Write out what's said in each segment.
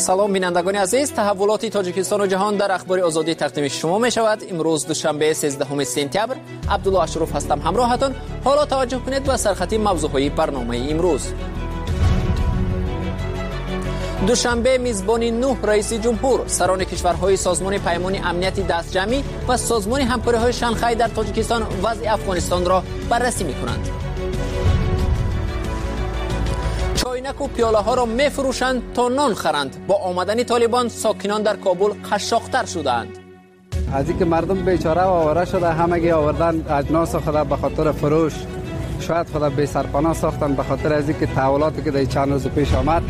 سلام بینندگان عزیز، تحولات تاجیکستان و جهان در اخبار آزادی تقدیم شما می شود. امروز دوشنبه 13 سپتامبر، عبدالله اشرف هستم همراهتان. حالا توجه کنید به سرخط موضوعهای برنامه امروز. دوشنبه میزبان 9 رئیس جمهور، سران کشورهای سازمان پیمان امنیت دستجمعی و سازمان همکاری‌های شانگهای در تاجیکستان وضع افغانستان را بررسی می‌کنند. چاینک و پیاله ها را می‌فروشند تا نان خرند. با آمدن طالبان ساکنان در کابل قشاق‌تر شدند. از اینکه مردم بیچاره و آواره شده، همگی آوردن اجناس خود به خاطر فروش، شاید خود بی سرپناه ساختن به خاطر از اینکه تحولاتی که در چند روز پیش آمد.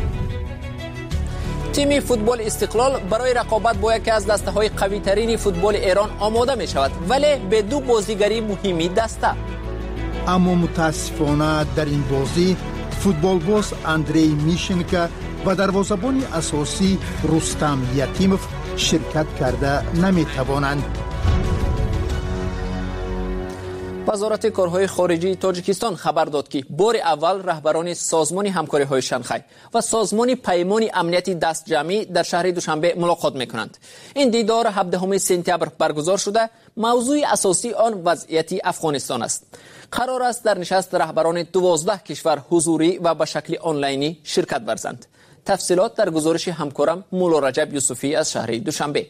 تیم فوتبال استقلال برای رقابت با یکی از دسته‌های قوی‌ترین فوتبال ایران آماده می‌شود، ولی به دو بازیگری مهمی دسته. اما متاسفانه در این بازی فوتبال باز اندری میشنکا و دروازه‌بان اساسی رستم یتیموف شرکت کرده نمی‌توانند. وزارت کارهای خارجی تاجیکستان خبر داد که بار اول رهبران سازمان همکاری‌های شانگهای و سازمان پیمان امنیت دستجمعی در شهر دوشنبه ملاقات می‌کنند. این دیدار 17 سپتامبر برگزار شده. موضوع اساسی آن وضعیت افغانستان است. قرار است در نشست رهبران 12 کشور حضوری و به شکل آنلاینی شرکت ورزند. تفصیلات در گزارش همکارم مولا رجب یوسفی از شهر دوشنبه.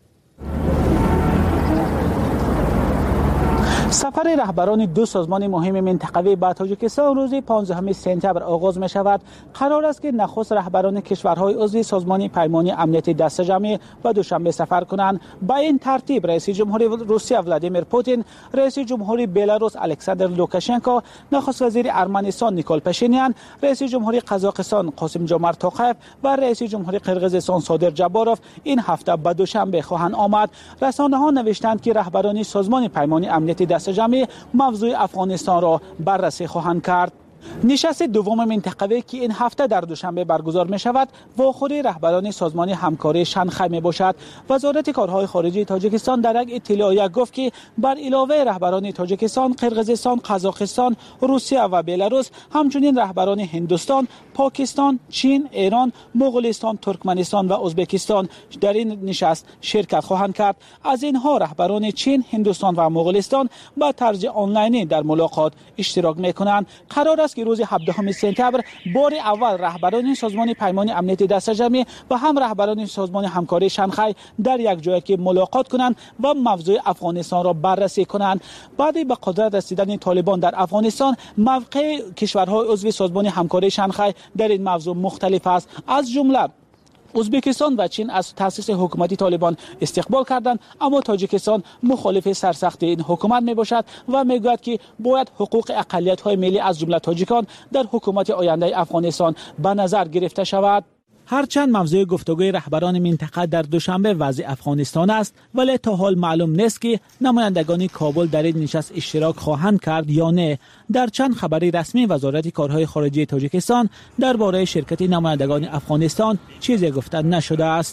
سفر رهبران دو سازمان مهم منطقوی به تاجیکستان روز 15 سپتامبر آغاز می شود. قرار است که نخست رهبران کشورهای عضو سازمان پیمان امنیت دستجمعی و دوشنبه سفر کنند. با این ترتیب رئیس جمهوری روسیه ولادیمیر پوتین، رئیس جمهوری بلاروس الکساندر لوکاشنکو، نخست وزیر ارمنستان نیکول پاشینیان، رئیس جمهوری قزاقستان قاسم جومرت توقیف و رئیس جمهوری قرقیزستان صادر جباروف این هفته به دوشنبه خواهند آمد. رسانه‌ها نوشتند که رهبران سازمان پیمان امنیت دستجمعی موضوع افغانستان را بررسی خواهند کرد. نشست دوم منطقوی که این هفته در دوشنبه برگزار می شود واخوری رهبران سازمان همکاری شانگهای می باشد. وزارت کارهای خارجی تاجیکستان در یک اطلاعیه گفت که بر علاوه رهبران تاجیکستان، قرقیزستان، قزاقستان، روسیه و بلاروس، همچنین رهبران هندوستان، پاکستان، چین، ایران، مغولستان، ترکمنستان و ازبکستان در این نشست شرکت خواهند کرد. از اینها رهبران چین، هندوستان و مغولستان با طرز آنلاینی در ملاقات اشتراک می کنند. قرار است که روز 17 سپتامبر بار اول رهبران سازمان پیمان امنیت دستجمعی و هم رهبران سازمان همکاری شانگهای در یک جای که ملاقات کنند و موضوع افغانستان را بررسی کنند. بعد به قدرت رسیدن طالبان در افغانستان، موقع کشورهای عضو سازمان همکاری شانگهای در این موضوع مختلف است. از جمله ازبکستان و چین از تأسیس حکومتی طالبان استقبال کردند، اما تاجیکستان مخالف سرسختی این حکومت می باشد و می گوید که باید حقوق اقلیت های ملی از جمله تاجیکان در حکومت آینده افغانستان به نظر گرفته شود. هرچند موضوع گفتگوی رهبران منطقه در دوشنبه وضع افغانستان است، ولی تا حال معلوم نیست که نمایندگان کابل در این نشست اشتراک خواهند کرد یا نه. در چند خبری رسمی وزارت کارهای خارجی تاجیکستان درباره شرکت نمایندگان افغانستان چیزی گفته نشده است.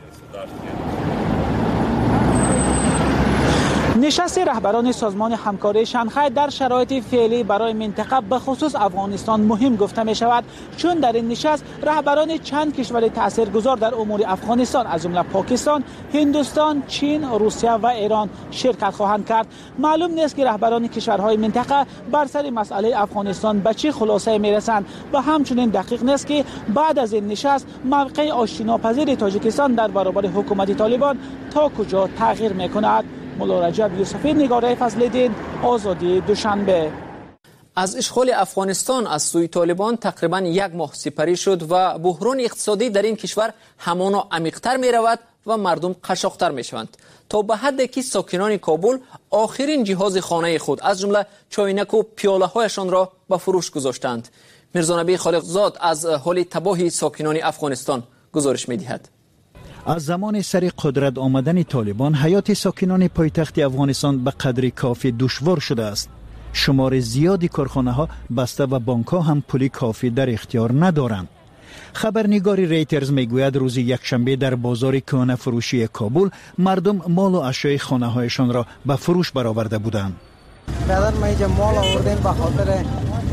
نشست رهبران سازمان همکاری شانگهای در شرایط فعلی برای منطقه به خصوص افغانستان مهم گفته می شود، چون در این نشست رهبران چند کشور تاثیرگذار در امور افغانستان از جمله پاکستان، هندوستان، چین، روسیه و ایران شرکت خواهند کرد. معلوم نیست که رهبران کشورهای منطقه بر سر مسئله افغانستان به چه خلاصه می رسند و همچنین دقیق نیست که بعد از این نشست موقع آشتیناپذیر تاجیکستان در برابر حکومت طالبان تا کجا تغییر می کند. مولا رجب یوسفی، نگاره فضل‌الدین، آزادی دوشنبه. از اشغال افغانستان از سوی طالبان تقریبا یک ماه سپری شد و بحران اقتصادی در این کشور همانا عمیق‌تر می رود و مردم قشاق‌تر می شوند، تا به حدی که ساکنان کابل آخرین جهاز خانه خود از جمله چاینک و پیاله هایشان را به فروش گذاشتند. میرزا نبی خالقزاد از حال تباهی ساکنان افغانستان گزارش می دهد. از زمان سر قدرت آمدن طالبان حیات ساکنان پایتخت افغانستان به قدر کافی دشوار شده است. شمار زیادی کارخانه ها بسته و بانک ها هم پول کافی در اختیار ندارند. خبرنگار ریترز میگوید روز یکشنبه در بازار کهنه فروشی کابل مردم مال و اشیاء خانه هایشان را به فروش برآورده بودند. برادر ما اینجا مال آوردیم به خاطر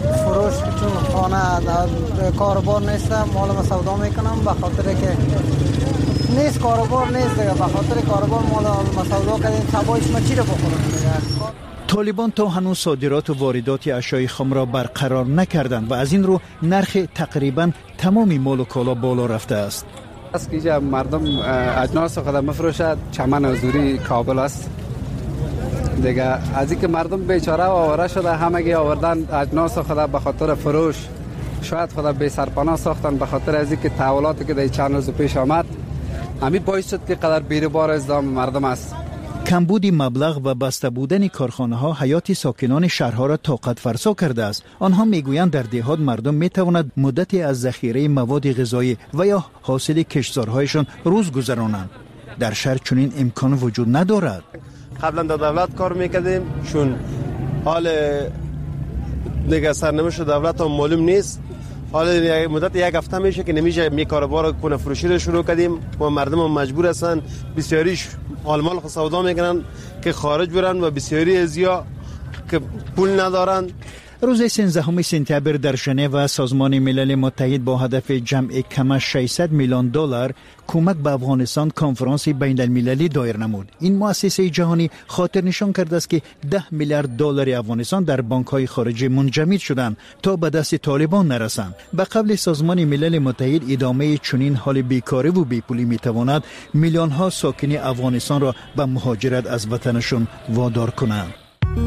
فروش چون خانه کاربار نیستم، مال ما سودا میکنم به خاطر که نیست کاربار نیست دیگه، به خاطر کاربار مال ما سودا کردیم تبایش ما چی رو بخورم دیگه. طالبان تا هنوز صادرات و واردات اشیاء خام را برقرار نکردند و از این رو نرخ تقریبا تمام مال و کالا بالا رفته است. از که مردم اجناس خود مفروشد، چمن حضوری کابل است دیگه. از اینکه مردم بیچاره و آواره شده، همگی آوردن اجناس خود به خاطر فروش، شاید خود بی سرپناه ساختن به خاطر از اینکه تحولاتی که در چند روز پیش آمد، همین باعث شد که قدر بیروبار ازدحام مردم است. کمبود مبلغ و بسته بودن کارخانه ها حیات ساکنان شهرها را طاقت فرسا کرده است. آنها میگویند در دهات مردم میتواند مدتی از ذخیره مواد غذایی و یا حاصل کشتزارهایشان روز گذرانند. در شهر چنین امکان وجود ندارد. قبلا در دولت کار میکردیم، چون حال دیگه سرنوشت دولت هم معلوم نیست. حالا مدت یک هفته میشه که نمیشه می کاروبار کنه فروشی رو شروع کردیم و مردم هم مجبور هستن بسیاریش مال خود سودا میکنن که خارج برن و بسیاری ازیا که پول ندارن. روز 13 سپتامبر در ژنو سازمان ملل متحد با هدف جمع کم 600 میلیون دلار کمک به افغانستان کنفرانس بین المللی دایر نمود. این مؤسسه جهانی خاطر نشان کرده است که 10 میلیارد دلار افغانستان در بانک‌های خارجی منجمد شدند تا به دست طالبان نرسند. به قبل سازمان ملل متحد ادامه چنین حال بیکاری و بیپولی میتواند میلیون ها ساکن افغانستان را به مهاجرت از وطنشان وادار کنند.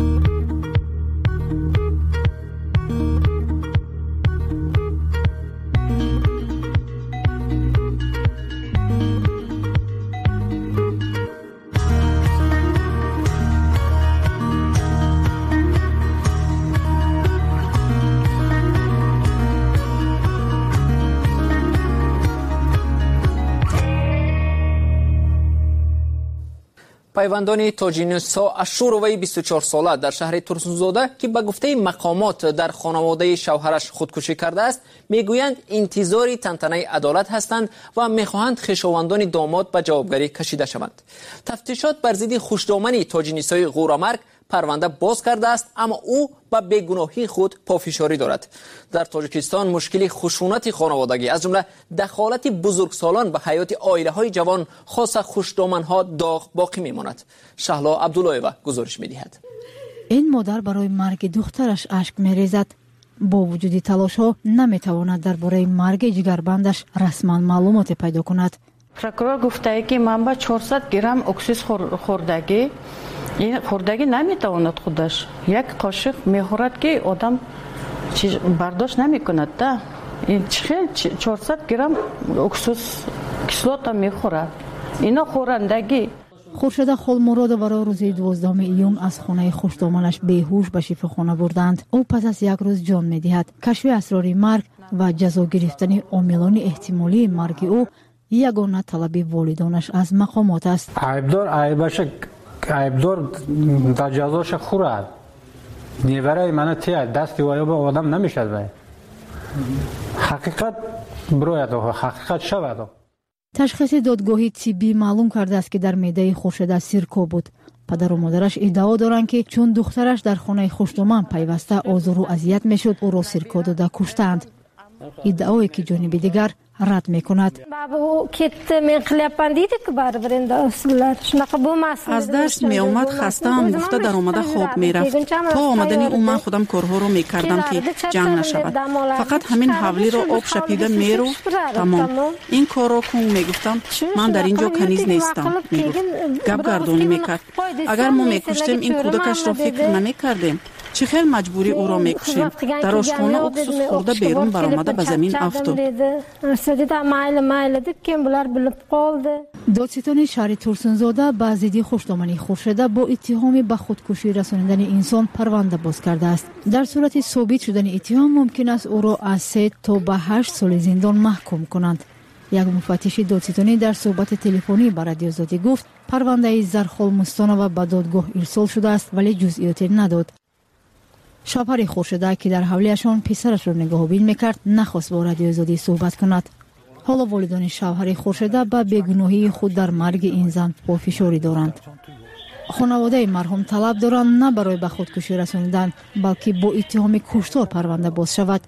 پیوندان تاجینسا از شوروی 24 ساله در شهر ترسونزاده که به گفته مقامات در خانواده شوهرش خودکشی کرده است میگویند انتظار تنتنه عدالت هستند و میخواهند خویشاوندان داماد به جوابگری کشیده شوند. تفتیشات بر ضد خوشدامنی تاجینسای غورامرگ پرونده باز کرده است، اما او به بیگناهی خود پافشاری دارد. در تاجیکستان مشکل خشونت خانوادگی از جمله دخالت بزرگسالان به حیات عائله‌های جوان خاص خوشدامنها داغ باقی میماند. شهلا عبداللهیوا گزارش میدهد. این مادر برای مرگ دخترش اشک میریزد. با وجود تلاش‌ها نمیتواند درباره مرگ جگربندش رسما معلومات پیدا کند. پروکورور گفته که من با 400 گرم اکسیژ خوردگی این خوردگی نمیتواند خودش یک قاشق میخورد که آدم برداشت نمیکند. ده این 400 گرم اکسیژ کیسلوت میخورد. اینا خورندگی. خورشید خالمراد ورا روز 12 ایون از خانه خوشدامنش بیهوش به شفاخانه بردند. او پس از یک روز جان میدهد. کشف اسرار مرگ و جزا گرفتن عاملان احتمالی مرگ او یگانه طلب والدانش از مقامات است. عیبدار در جزاش خورد. نیوره من تیه دستی و به آدم نمیشد باید. حقیقت بروید و حقیقت شود. تشخیص دادگاهی طبی معلوم کرده است که در معده خورشید سیرکو بود. پدر و مادرش ادعا دارند که چون دخترش در خانه خوشدامن پیوسته آزار و اذیت میشد او را سیرکو داده کشتند. ادعایی که جانب دیگر رد میکند. از درس می اومد خسته هم گفته در اومده خواب میرفت. تا آمدنی او من خودم کارها رو میکردم که جنگ نشود. فقط همین حولی رو آب شپیده میرو تمام. این کار رو کن میگفتم من در اینجا کنیز نیستم. میگفت گپ گردانی میکرد. اگر ما میکشتیم این کودکش را فکر نمیکردیم. چه خیلی مجبوری او را میکشیم. در آشخانه اکسوس خورده بیرون برآمده به زمین افتاد. دادستان شهر ترسونزاده به ضد خوشدامنی خورشید با اتهام به خودکشی رسانیدن انسان پرونده باز کرده است. در صورت ثابت شدن اتهام ممکن است او را از 3 تا به 8 سال زندان محکوم کنند. یک مفتش دادستانی در صحبت تلفنی با رادیو آزادی گفت پرونده زرخال مستند به دادگاه ارسال شده است ولی جزئیاتی نداد. شوهر خورشید که در حولیشان پسرش را نگاهبین میکرد نخواست با رادیو آزادی صحبت کند. حالا والدان شوهر خورشید به بیگناهی خود در مرگ این زن پافشاری دارند. خانواده مرحوم طلب دارند نه برای به خودکشی رسانیدن بلکه با اتهام کشتار پرونده باز شود.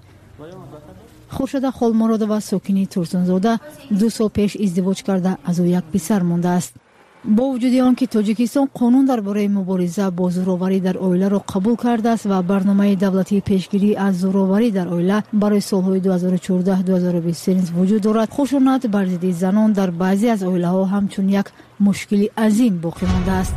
خورشید خالمرادова ساکنی ترسنزاده 2 سال پیش ازدواج کرده از او یک پسر مانده است. با وجود آنکه تاجیکستان قانون درباره مبارزه با زورآوری در عائله را قبول کرده است و برنامه دولتی پیشگیری از زورآوری در عائله برای سالهای 2014-2023 وجود دارد، خشونت بر ضد زنان در بعضی از عائله‌ها همچون یک مشکل عظیم باقی مانده است.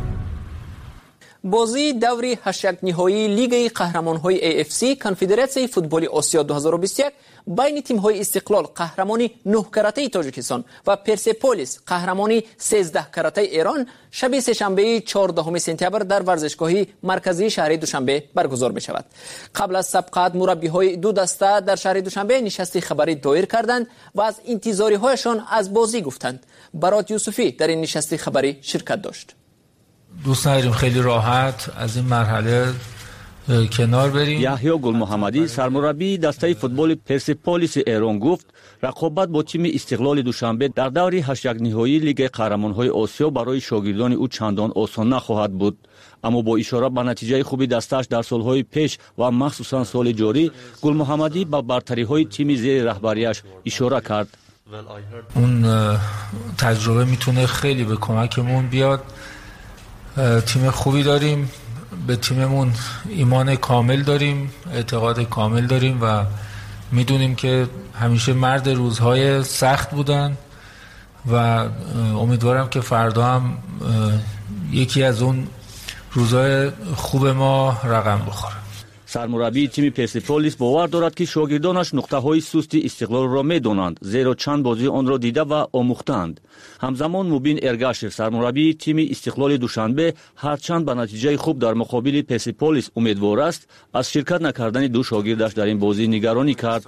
بازی دوری 8 نهایی لیگ قهرمان‌های AFC کنفدراسیون فوتبال آسیا 2021 بین تیم‌های استقلال قهرمانی 9 کراته تاجیکستان و پرسپولیس قهرمانی 13 کراته ایران شب سه‌شنبه 14 سپتامبر در ورزشگاه مرکزی شهر دوشنبه برگزار می‌شود. قبل از سبقت مربی‌های دو دسته در شهر دوشنبه نشست خبری دایر کردند و از انتظارهایشان از بازی گفتند. برات یوسفی در این نشست خبری شرکت داشت. دوست نداریم خیلی راحت از این مرحله کنار بریم. یحیی گل محمدی سرمربی دسته فوتبال پرسپولیس ایران گفت رقابت با تیم استقلال دوشنبه در دوری 8 نهایی لیگ قهرمان‌های آسیا برای شاگردان او چندان آسان نخواهد بود، اما با اشاره به نتیجه خوبی دستش در سالهای پیش و مخصوصا سال جاری گل محمدی به برتری‌های تیم زیر رهبریش اشاره کرد. اون تجربه میتونه خیلی به کمکمون بیاد. تیم خوبی داریم، به تیممون ایمان کامل داریم، اعتقاد کامل داریم و میدونیم که همیشه مرد روزهای سخت بودن و امیدوارم که فردا هم یکی از اون روزهای خوب ما رقم بخوره. سرمربی تیم پرسپولیس باور دارد که شاگردانش نقطه‌های سست استقلال را می‌دانند، زیرا چند بازی آن را دیده و آموختند. همزمان مبین ارگاشف سرمربی تیم استقلال دوشنبه هرچند به نتیجه خوب در مقابل پرسپولیس امیدوار است، از شرکت نکردن دو شاگردش در این بازی نگرانی کرد.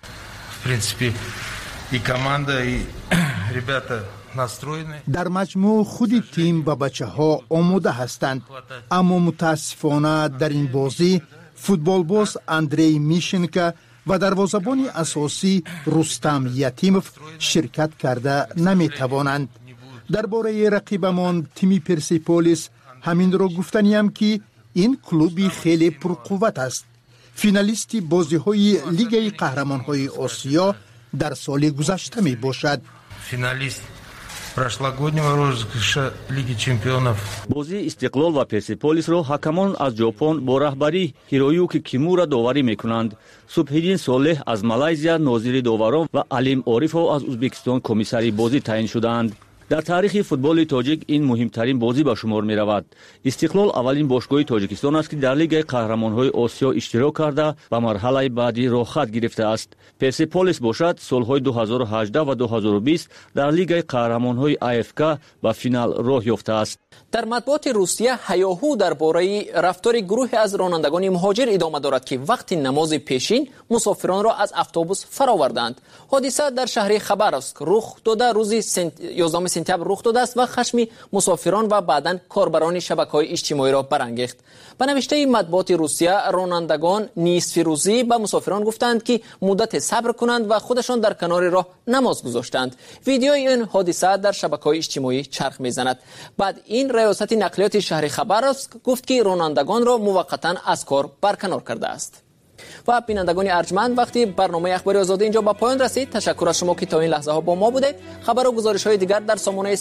در مجموع خود تیم و بچه‌ها آماده هستند، اما متاسفانه در این بازی فوتبالباز اندری میشنکا و دروازه‌بان اساسی رستم یتیموف شرکت کرده نمی‌توانند. درباره رقیبمان تیم پرسپولیس همین را گفتنیم که این کلوبی خیلی پرقوت است. فینالیست بازی‌های لیگ قهرمان‌های آسیا در سال گذشته می باشد. فینالیست прошлогоднего розыгрыша Лиги чемпионов. بازی استقلال و پرسپولیس را حکمان از ژاپن با رهبری هیرویوکی کیمورا داوری میکنند. صبحیدین صالح از مالایزیا ناظر داوران و علیم عارفو از ازبکستان کمیسری بازی تعیین شدند. در تاریخ فوتبال تاجیک این مهمترین بازی به شمار می رود. استقلال اولین باشگاه تاجیکستان است که در لیگ قهرمان‌های آسیا اشتراک کرده و مرحله بعدی را خط گرفته است. پرسپولیس باشد سالهای 2018 و 2020 در لیگ قهرمان‌های AFK و فینال راه یافته است. در مطبوعات روسیه هیاهو درباره رفتار گروه از رانندگان مهاجر ادامه دارد که وقتی نماز پیشین مسافران را از اتوبوس فراوردند. حادثه در شهر خبرسک رخ داده روز 11 سپتامبر رخ داده است و خشم مسافران و بعداً کاربران شبکه‌های اجتماعی را برانگیخت. به نوشته مطبوعات روسیه رانندگان نصف روزی به مسافران گفتند که مدت صبر کنند و خودشان در کنار راه نماز گذاشتند. ویدیوی این حادثه در شبکه‌های اجتماعی چرخ می‌زند. بعد این ریاست نقلیات شهر خبرسک گفت که رانندگان را موقتا از کار برکنار کرده است. و بینندگان ارجمند، وقتی برنامه اخباری آزادی اینجا به پایان رسید. تشکر از شما که تا این لحظه ها با ما بودید. خبر و گزارش های دیگر در سامانه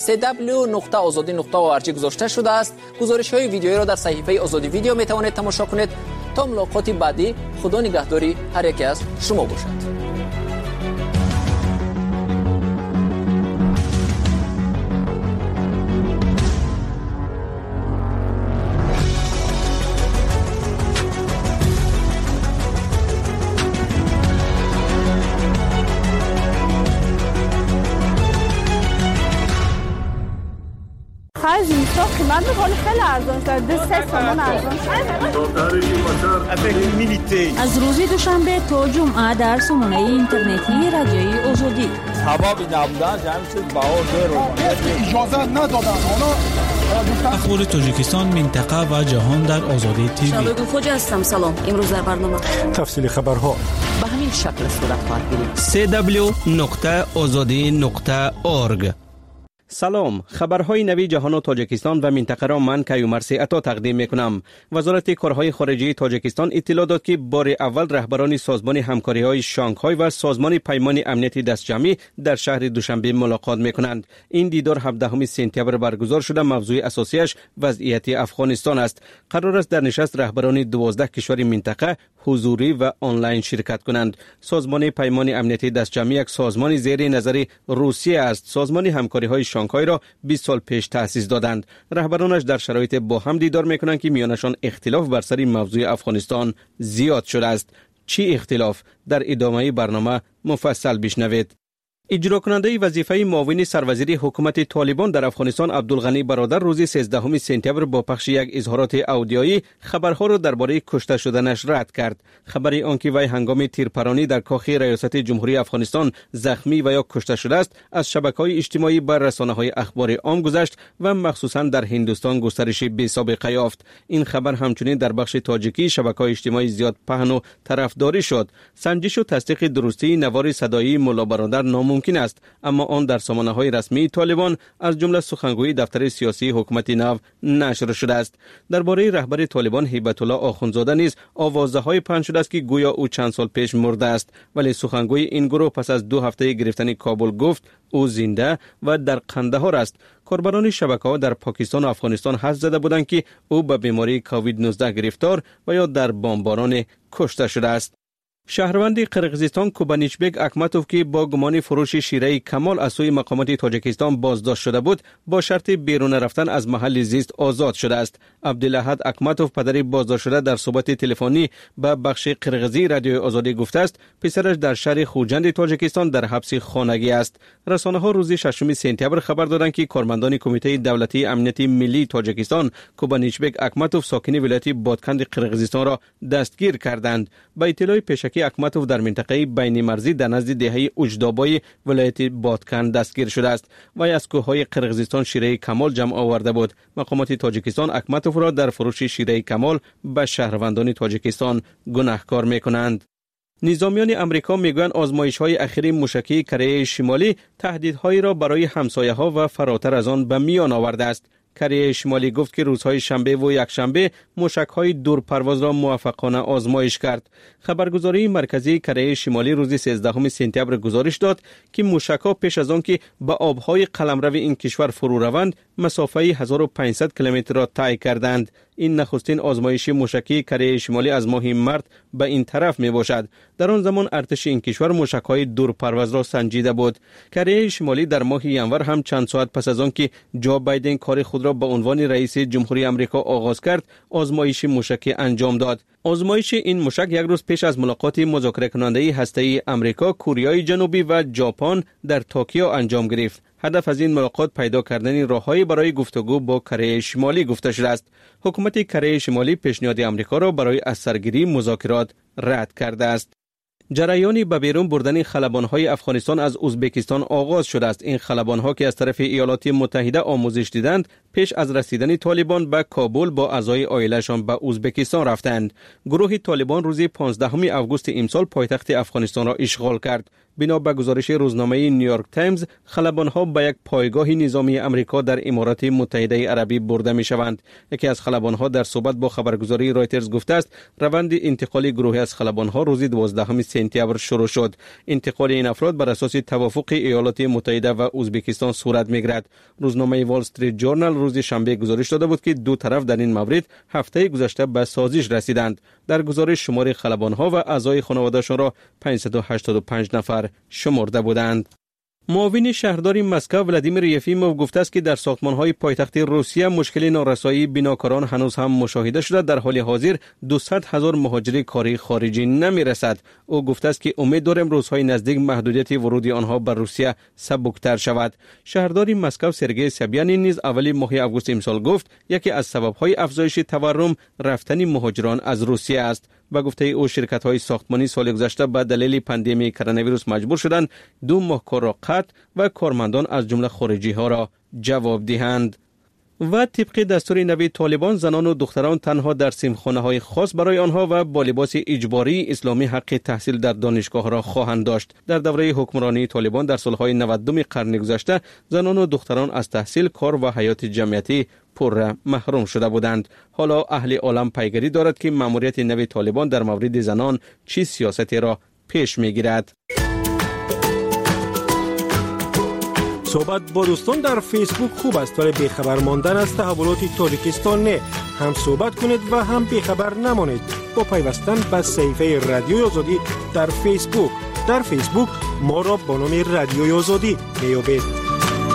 www.azadi.org گذاشته شده است. گزارش های ویدیویی را در صفحه آزادی ویدیو می توانید تماشا کنید. تا ملاقات بعدی، خدا نگهداری هر یک از شما باشد. قیمت می‌کنه خیلی ارزان شد. 2 تومان ارزان شد. از روز دوشنبه تا جمعه در سامانه اینترنتی رادیوی آزادی. هوا نبودن جمع شد بهار اجازه ندادن. اخبار تاجیکستان، منطقه و جهان در آزادی تیوی. شبگو خوجا هستم. سلام. امروز در برنامه تفصیل خبرها به همین شکل صورت خواهد گرفت. www.azadi.org سلام، خبرهای نوی جهان و تاجیکستان و منطقه را من کیومرث عطا تقدیم میکنم. وزارت کارهای خارجه تاجیکستان اطلاع داد که بار اول رهبران سازمان همکاری‌های شانگهای و سازمان پیمان امنیتی دستجمعی در شهر دوشنبه ملاقات میکنند. این دیدار 17 سپتامبر برگزار شده. موضوع اساسیش وضعیت افغانستان است. قرار است در نشست رهبران 12 کشور منطقه حضوری و آنلاین شرکت کنند. سازمان پیمان امنیتی دستجمعی یک سازمان زیر نظر روسیه است. سازمان همکاری‌های شانگهای را 20 سال پیش تأسیس دادند. رهبرانش در شرایط با هم دیدار میکنند که میانشان اختلاف بر سر موضوع افغانستان زیاد شده است. چی اختلاف؟ در ادامه برنامه مفصل بشنوید. اجرا کننده وظیفه معاون سروزیر حکومت طالبان در افغانستان عبدالغنی برادر روز 13 سپتامبر با پخش یک اظهارات آدیویی خبرها را درباره کشته شدنش رد کرد. خبر آنکه وی هنگام تیرپرانی در کاخ ریاست جمهوری افغانستان زخمی و یا کشته شده است از شبکه‌های اجتماعی بر رسانه‌های اخبار عام گذشت و مخصوصا در هندوستان گسترش بی‌سابقه یافت. این خبر همچنین در بخش تاجیکی شبکه‌های اجتماعی زیاد پهن و طرفداری شد. سنجش و تصدیق درستی نوار صدایی مولا برادر ممکن است، اما آن در سامانه‌های رسمی طالبان از جمله سخنگوی دفتر سیاسی حکومت نو نشر شده است. درباره رهبر طالبان هیبت الله آخوندزاده نیز آوازه‌های پخش شده است که گویا او چند سال پیش مرده است، ولی سخنگوی این گروه پس از 2 هفته گرفتن کابل گفت او زنده و در قندهار است. کاربران شبکه‌ها در پاکستان و افغانستان حدس زده بودند که او به بیماری کووید 19 گرفتار و یا در بمباران کشته شده است. شهروند قرقیزستان کوبانیچبک اکماتوف که با گمان فروش شیره کمال از سوی مقامات تاجیکستان بازداشت شده بود با شرط بیرون رفتن از محل زیست آزاد شده است. عبدالاحد اکماتوف پدر بازداشت شده در صحبت تلفنی به بخش قرقیزی رادیوی آزادی گفته است پسرش در شهر خوجند تاجیکستان در حبس خانگی است. رسانه‌ها روز 6 سپتامبر خبر دادند که کارمندان کمیته دولتی امنیت ملی تاجیکستان کوبانیچبک اکماتوف ساکن ولایت بادکند قرقیزستان را دستگیر کردند. با اطلاع پیشکی اکماتوف در منطقه بین مرزی در نزد دهه اوجدابای ولایت بادکند دستگیر شده است و از کوههای قرقیزستان شیره کمال جمع آورده بود. مقامات تاجیکستان اکماتوف را در فروش شیره کمال به شهروندان تاجیکستان گناهکار می‌کنند. نظامیان امریکا میگویند آزمایش‌های اخیر موشکی کره شمالی تهدیدهایی را برای همسایه‌ها و فراتر از آن به میان آورده است. کره شمالی گفت که روزهای شنبه و یکشنبه موشک‌های دورپرواز را موفقانه آزمایش کرد. خبرگزاری مرکزی کره شمالی روز 13 سپتامبر گزارش داد که موشک‌ها پیش از آن که به آب‌های قلمرو این کشور فرو روند مسافه 1500 کیلومتر را طی کردند. این نخستین آزمایش موشکی کره شمالی از ماه مارس به این طرف می باشد. در آن زمان ارتش این کشور موشک‌های دورپرواز را سنجیده بود. کره شمالی در ماه ژانویه هم چند ساعت پس از آن که جو بایدن کار خود را به عنوان رئیس جمهوری آمریکا آغاز کرد، آزمایش موشکی انجام داد. آزمایش این موشک یک روز پیش از ملاقات مذاکره کننده هسته‌ای آمریکا، کره جنوبی و ژاپن در توکیو انجام گرفت. هدف از این ملاقات پیدا کردن راه‌هایی برای گفتگو با کره شمالی گفته شده است. حکومت کره شمالی پیشنهاد آمریکا را برای از سرگیری مذاکرات رد کرده است. جریان به بیرون بردن خلبان‌های افغانستان از ازبکستان آغاز شده است. این خلبان‌ها که از طرف ایالات متحده آموزش دیدند، پیش از رسیدن طالبان به کابل با اعضای عائله‌شان به ازبکستان رفتند. گروه طالبان روز 15 آگوست امسال پایتخت افغانستان را اشغال کرد. بنا به گزارش روزنامه نیویورک تایمز، خلبان‌ها به یک پایگاه نظامی آمریکا در امارات متحده عربی برده می‌شوند. یکی از خلبان‌ها در صحبت با خبرگزاری رایترز گفته است روند انتقال گروهی از خلبان‌ها روز 12 سپتامبر شروع شد. انتقال این افراد بر اساس توافق ایالات متحده و ازبکستان صورت می‌گیرد. روزنامه وال استریت جورنال روز شنبه گزارش داده بود که دو طرف در این مورد هفته گذشته به سازش رسیدند. در گزارش شمار خلبان‌ها و اعضای خانواده‌شان را 585 نفر شمرده بودند. معاون شهردار مسکو ولادیمیر یفیموف گفته است که در ساختمان‌های پایتخت روسیه مشکل نارسایی بناکاران هنوز هم مشاهده شده. در حال حاضر 200,000 مهاجر کاری خارجی نمی‌رسد. او گفته است که امید داریم روزهای نزدیک محدودیت ورود آنها به روسیه سبکتر شود. شهردار مسکو سرگئی سابیانین نیز اول ماه آگوست امسال گفت یکی از سبب‌های افزایش تورم رفتن مهاجران از روسیه است. با گفته او شرکت‌های ساختمانی سال گذشته به دلیل پاندمی کرونا ویروس مجبور شدند 2 ماه کار را قطع و کارمندان از جمله خارجی‌ها را جواب دهند. و طبق دستور نوی طالبان زنان و دختران تنها در سیمخانه‌های خاص برای آنها و با لباس اجباری اسلامی حق تحصیل در دانشگاه را خواهند داشت. در دوره حکمرانی طالبان در سالهای 90 قرن گذشته زنان و دختران از تحصیل، کار و حیات جمعیتی پر محروم شده بودند. حالا اهل عالم پیگیری دارد که ماموریت نوی طالبان در مورد زنان چه سیاستی را پیش میگیرد. صحبت با دوستان در فیسبوک خوب است ولی بیخبر ماندن از تحولات تاجیکستان نه. هم صحبت کنید و هم بیخبر نمانید با پیوستن به صفحه رادیوی آزادی در فیسبوک. در فیسبوک ما را با نام رادیوی آزادی میابید.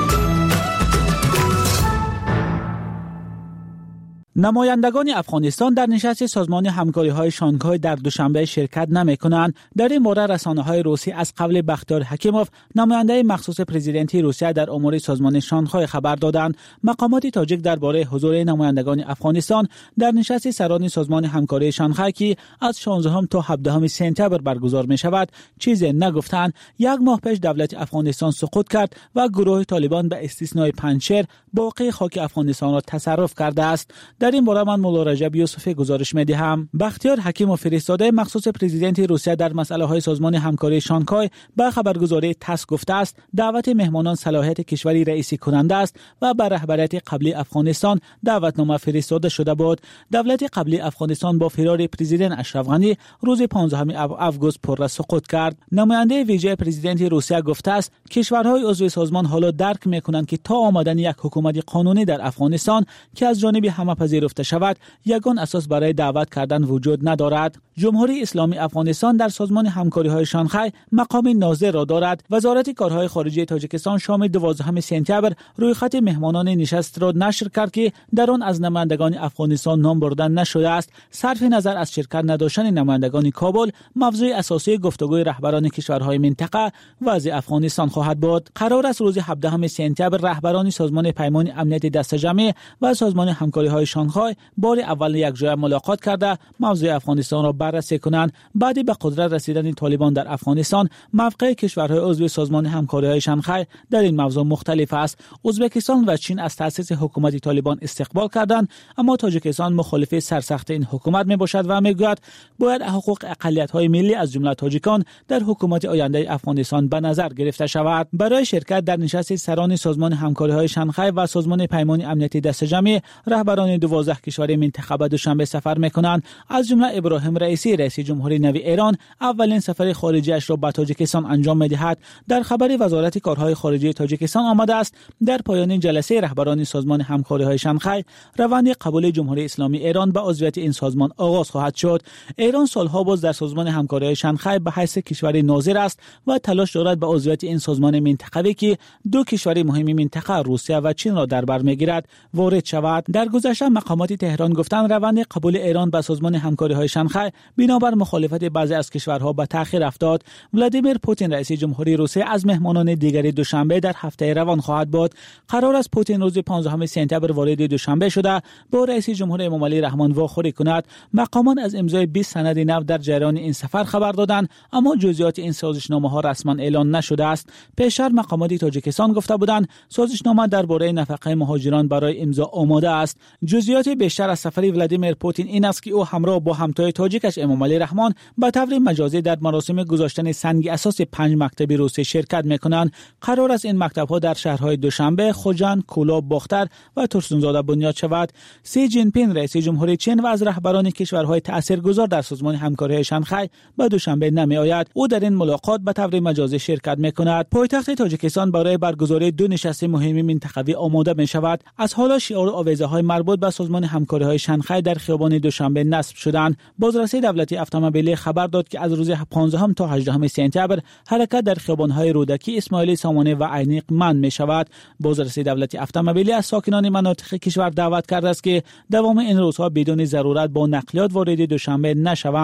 نمایندگان افغانستان در نشست سازمان همکاری‌های شانگهای در دوشنبه شرکت نمی‌کنند. در این باره رسانه‌های روسی از قبل بختیار حکیموف، نماینده مخصوص پرزیدنتی روسیه در امور سازمان شانگهای خبر دادند. مقامات تاجیک درباره حضور نمایندگان افغانستان در نشست سران سازمان همکاری شانگهای که از 16 تا 17 سپتامبر برگزار می‌شود چیزی نگفتند. یک ماه پیش دولت افغانستان سقوط کرد و گروه طالبان به استثنای پنجشیر باقی خاک افغانستان را تصرف کرده است. در این باره من مولا رجب یوسفی گزارش می‌دهم. بختیار حکیموف فرستاده مخصوص پرزیدنت روسیه در مسائل سازمان همکاری شانگهای به خبرگزاری تاس گفته است دعوت مهمانان صلاحیت کشوری رئیسی کننده است و به رهبریت قبلی افغانستان دعوتنامه فرستاده شده بود. دولت قبلی افغانستان با فرار پرزیدنت اشرف غنی روز 15 آگوست پر سقوط کرد. نماینده ویژه پرزیدنت روسیه گفته است کشورهای عضو سازمان حالا درک می‌کنند که تا آمدن یک حکومت قانونی در افغانستان که از جانب همه پذیرفته شود یگان اساس برای دعوت کردن وجود ندارد. جمهوری اسلامی افغانستان در سازمان همکاری‌های شانگهای مقام ناظر را دارد. وزارت کارهای خارجه تاجیکستان شام 12 سپتامبر رویخط مهمانان نشست را نشر کرد که در آن از نمایندگان افغانستان نام برده نشده است. صرف نظر از شرکت نداشتن نمایندگان کابل، موضوع اساسی گفتگوی رهبران کشورهای منطقه وضع افغانستان خواهد بود. قرار است روز 17 سپتامبر رهبران سازمان پیمان امنیت دست جمعی و سازمان همکاری‌های شانگهای بار اول یک جای ملاقات کرده موضوع افغانستان را بررسی کنند. بعد به قدرت رسیدن طالبان در افغانستان موقع کشورهای عضو سازمان همکاری‌های شانگهای در این موضوع مختلف است. ازبکستان و چین از تأسیس حکومت طالبان استقبال کردند، اما تاجیکستان مخالف سرسخت این حکومت میباشد و میگوید باید حقوق اقلیت‌های ملی از جمله تاجیکان در حکومت آینده افغانستان به نظر گرفته شود. برای شرکت در نشست سران سازمان همکاری‌های شانگهای و سازمان پیمان امنیت دست جمعی رهبران 12 کشور منطقه به دوشنبه سفر میکنند. از جمله ابراهیم رئیسی رئیس جمهوری نوی ایران اولین سفر خارجیش را به تاجیکستان انجام میدهد. در خبر وزارت کارهای خارجه تاجیکستان آمده است در پایان جلسه رهبران سازمان همکاری‌های شانگهای روند قبول جمهوری اسلامی ایران به عضویت این سازمان آغاز خواهد شد. ایران سالها باز در سازمان همکاری‌های شانگهای به حیث کشور ناظر است و تلاش دارد به عضویت این سازمان منطقه‌ای که دو کشور مهم منطقه روسیه و چین را در بر میگیرد وارد شود. در گذشته مقامات تهران گفتند روند قبول ایران به سازمان همکاری‌های شانگهای بنابر مخالفت بعضی از کشورها به تأخیر افتاد. ولادیمیر پوتین رئیس جمهوری روسیه از مهمانان دیگری دوشنبه در هفته روان خواهد بود. قرار است پوتین روز 15 سپتامبر وارد دوشنبه شده با رئیس جمهور امام علی رحمان واخوری کند. مقامان از امضای 20 سند نو در جریان این سفر خبر دادند، اما جزئیات این سازشنامه‌ها رسما اعلان نشده است. پیشتر مقامات تاجیکستان گفته بودند سازشنامه درباره نفقه مهاجران برای امضا آماده است. جزئیات بیشتر از سفر ولادیمیر پوتین این است که او همراه با همتای تاجیکش امام علی رحمان به طور مجازی در مراسم گذاشتن سنگ اساس 5 مکتب روسی شرکت می‌کنند. قرار است این مکتب‌ها در شهرهای دوشنبه، خوجند، کولاب، باختر و ترسونزاده بنیاد شود. سی جین پین رئیس جمهوری چین و از رهبران کشورهای تاثیرگذار در سازمان همکاری شانگهای به دوشنبه نمی‌آید. او در این ملاقات به طور مجازی شرکت می‌کند. پایتخت تاجیکستان برای برگزاری دو نشست مهم منطقوی آماده می‌شود. از حالا شعار آویزه‌های مربوط به سازمان همکاری‌های شانگهای در خیابان دوشنبه نصب شدند. بازرسی دولتی اتومبیلی خبر داد که از روز 15 تا 18 سپتامبر حرکت در خیابان‌های رودکی، اسماعیلی سامانه و عینیق منع می‌شود. بازرسی دولتی اتومبیلی از ساکنان مناطق کشور دعوت کرده است که دوام این روزها بدون ضرورت با نقلیات وارد دوشنبه نشوند.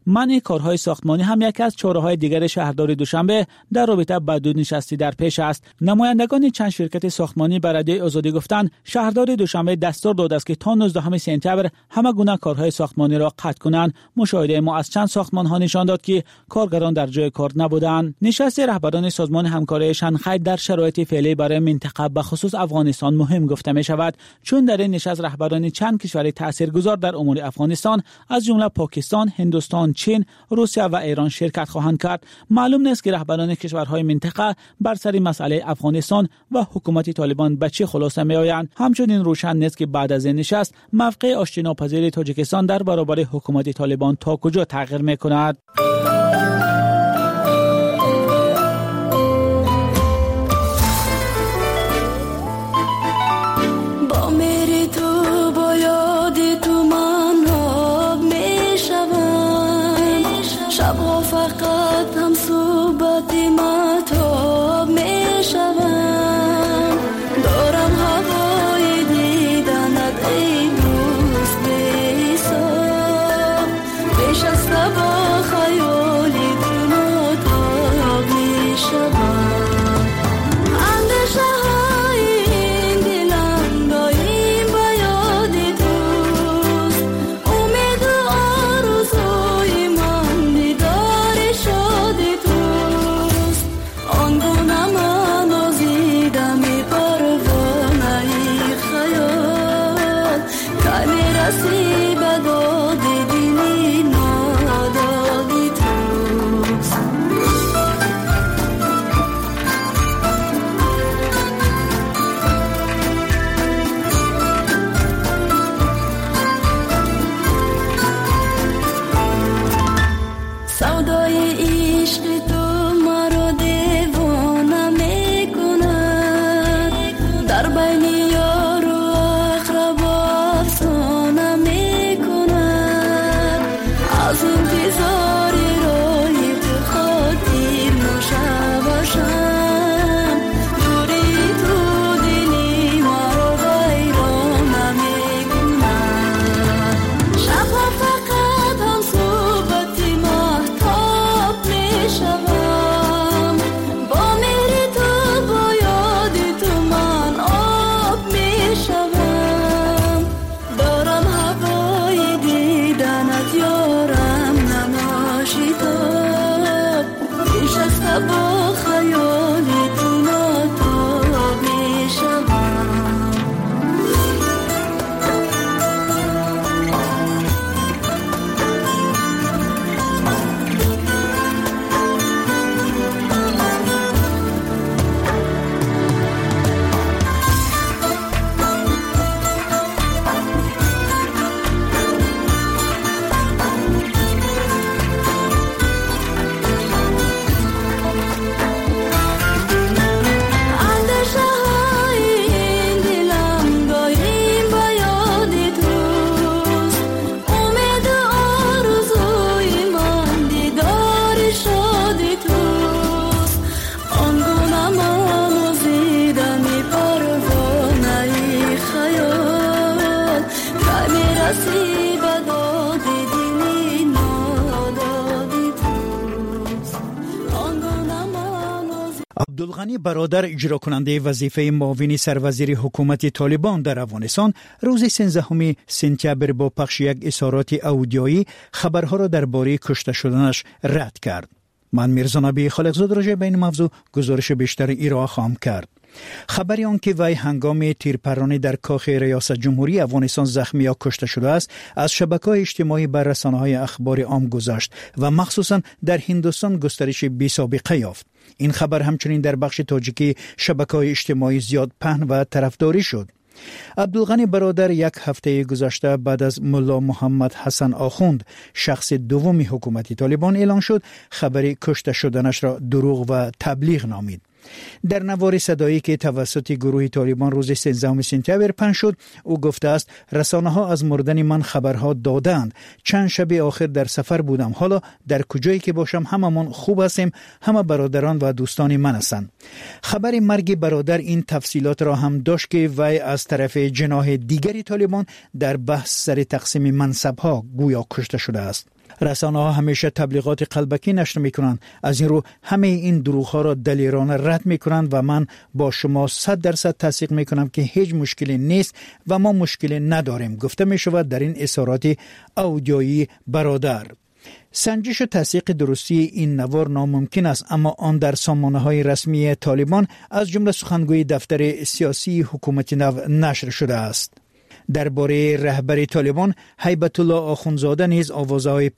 منع کارهای ساختمانی هم یکی از چاره‌های دیگر شهرداری دوشنبه در رابطه با دو نشستی در پیش است. نمایندگان چند شرکت ساختمانی به رادیو آزادی گفتند شهرداری دوشنبه دستور داده است که تا 19 سپتامبر همه گونه کارهای ساختمانی را قطع کنند. مشاهده ما از چند ساختمان‌ها نشان داد که کارگران در جای کار نبودند. نشست رهبران سازمان همکاری شانگهای در شرایط فعلی برای منطقه به خصوص افغانستان مهم گفته می شود، چون در این نشست رهبران چند کشور تاثیرگذار در امور افغانستان از جمله پاکستان، هندوستان، چین، روسیه و ایران شرکت خواهند کرد. معلوم نیست که رهبران کشورهای منطقه بر سر مسئله افغانستان و حکومت طالبان به چه خلاصه می آیند. همچنین روشن نیست که بعد از این نشست موقع آشتیناپذیری تاجیکستان در برابر حکومت طالبان تا کجا تغییر می کند. عبدالغنی برادر اجرا کننده وظیفه معاون سروزیر حکومت طالبان در افغانستان روز 13 سپتامبر با پخش یک اظهارات اودیویی خبرها را درباره کشته شدنش رد کرد. من میرزا نبی خالقزاد راجع به این موضوع گزارش بیشتر ارائه خواهم کرد. خبری آن که وی هنگام تیرپرانی در کاخ ریاست جمهوری افغانستان زخمی یا کشته شده است از شبکه‌های اجتماعی بر رسانه‌های اخبار عام گذشت و مخصوصا در هندوستان گسترش بی‌سابقه یافت. این خبر همچنین در بخش تاجیکی شبکه‌های اجتماعی زیاد پهن و طرفداری شد. عبدالغنی برادر یک هفته گذشته بعد از ملا محمد حسن آخوند شخص دوم حکومت طالبان اعلان شد خبری کشته شدنش را دروغ و تبلیغ نامید. در نوار صدایی که توسط گروه طالبان روز 13 سپتامبر پخش شد او گفته است رسانه‌ها از مردن من خبرها دادند. چند شب آخر در سفر بودم، حالا در کجایی که باشم هممون خوب هستیم، همه برادران و دوستان من هستند. خبر مرگ برادر این تفصیلات را هم داشت که وی از طرف جناح دیگری طالبان در بحث سر تقسیم منصب‌ها گویا کشته شده است. رسانه ها همیشه تبلیغات قلبکی نشر می کنند. از این رو همه این دروغ ها را دلیرانه رد می کنند و من با شما 100% تصدیق می کنم که هیچ مشکلی نیست و ما مشکلی نداریم، گفته می شود در این اظهارات اودیویی برادر. سنجش و تصدیق درستی این نوار ناممکن است، اما آن در سامانه های رسمی طالبان از جمله سخنگوی دفتر سیاسی حکومت نو نشر شده است. درباره رهبر طالبان هیبت الله آخوندزاده نیز آوازهای